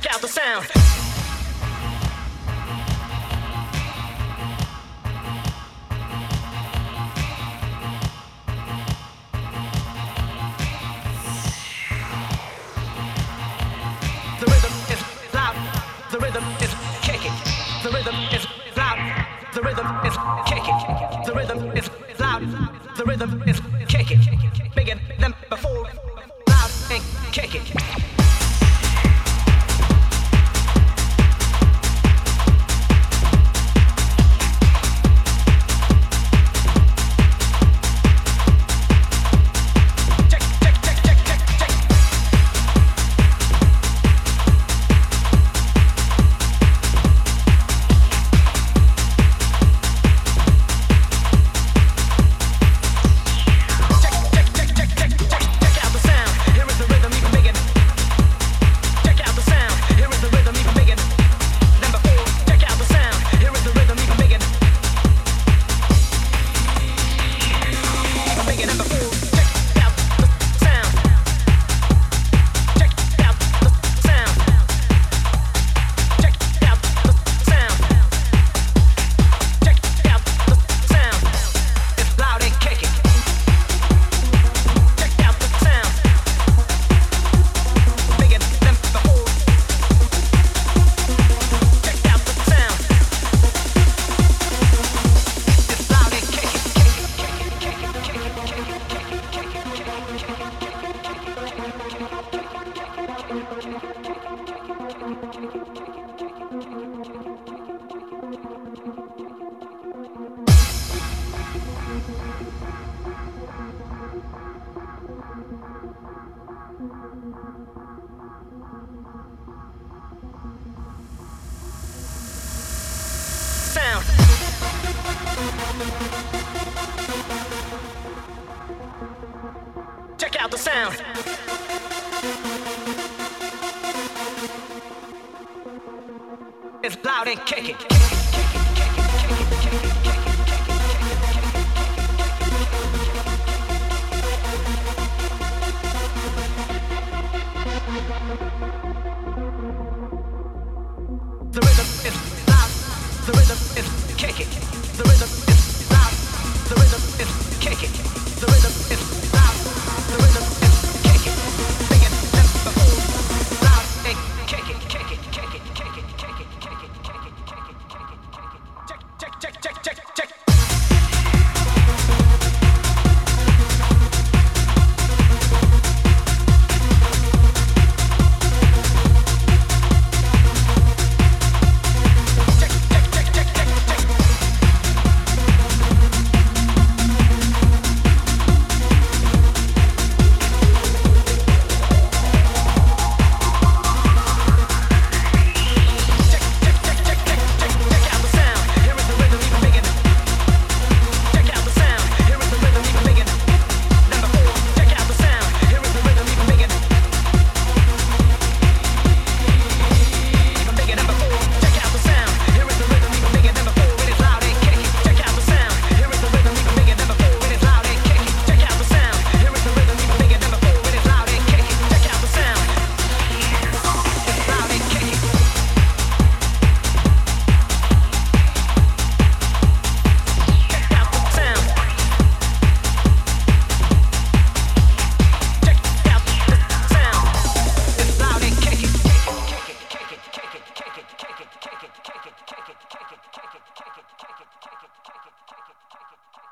out the sound. The rhythm is loud, the rhythm is kicking. The rhythm is loud, the rhythm is kicking. The rhythm is loud, the rhythm is kicking. Bigger than before, loud and kicking. Sound. Check out the sound. It's loud and kicking. The rhythm is loud, the rhythm is kicking. The rhythm is loud, the rhythm is kicking. The rhythm is loud, the rhythm is kicking. Bigger than before, loud and kicking, kicking, kicking, kicking, kicking, kicking, kicking, kicking, kicking. Check. Take it.